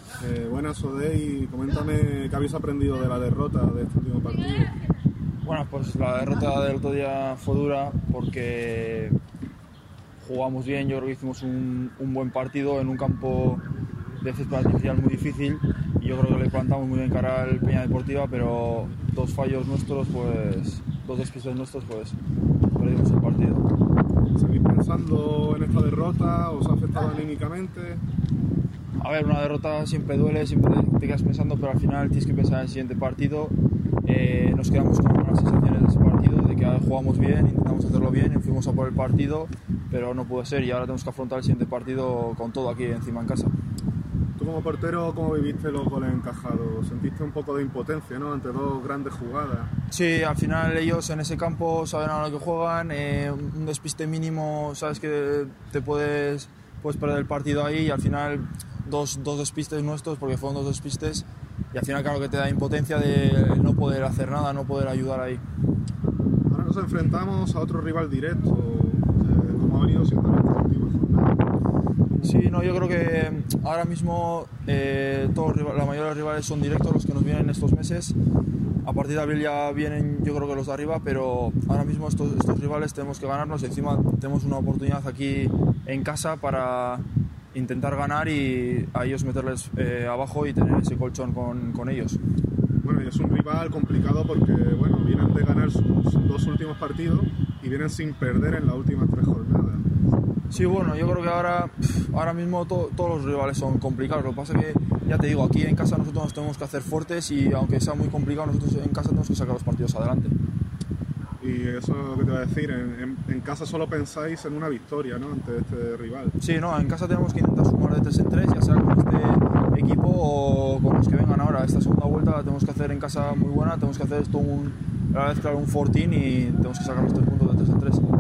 Buenas, Odey, y coméntame qué habéis aprendido de la derrota de este último partido. Bueno, pues la derrota del otro día fue dura porque jugamos bien, yo creo que hicimos un buen partido en un campo de césped artificial muy difícil y yo creo que le plantamos muy bien cara al Peña Deportiva, pero dos despistes nuestros, pues perdimos el partido. ¿Seguís pensando en esta derrota? ¿Os ha afectado anímicamente? A ver, una derrota siempre duele, siempre te quedas pensando, pero al final tienes que pensar en el siguiente partido. Nos quedamos con buenas sensaciones de ese partido, de que jugamos bien, intentamos hacerlo bien y fuimos a por el partido, pero no pudo ser y ahora tenemos que afrontar el siguiente partido con todo aquí encima en casa. Tú como portero, ¿cómo viviste los goles encajados? ¿Sentiste un poco de impotencia, ¿no?, ante dos grandes jugadas? Sí, al final ellos en ese campo saben a lo que juegan, un despiste mínimo, sabes que te puedes perder el partido ahí y al final dos despistes nuestros, porque fueron dos despistes, y al final claro que te da impotencia de no poder hacer nada, no poder ayudar ahí. Ahora nos enfrentamos a otro rival directo, como ha venido siendo en esta última jornada. Sí, no, yo creo que ahora mismo la mayoría de los rivales son directos, los que nos vienen estos meses. A partir de abril ya vienen, yo creo que los de arriba, pero ahora mismo estos rivales tenemos que ganarlos y encima tenemos una oportunidad aquí en casa para intentar ganar y a ellos meterles abajo y tener ese colchón con ellos. Bueno, y es un rival complicado porque vienen de ganar sus dos últimos partidos y vienen sin perder en las últimas 3 jornadas. Sí, bueno, yo creo que ahora mismo todos los rivales son complicados. Lo que pasa es que, ya te digo, aquí en casa nosotros nos tenemos que hacer fuertes y aunque sea muy complicado, nosotros en casa tenemos que sacar los partidos adelante. Y eso es lo que te iba a decir, en casa solo pensáis en una victoria, ¿no?, ante este rival. Sí, no, en casa tenemos que intentar sumar de 3 en 3, ya sea con este equipo o con los que vengan ahora. Esta segunda vuelta la tenemos que hacer en casa muy buena, tenemos que hacer esto un fortín y tenemos que sacar los 3 puntos de 3 en 3.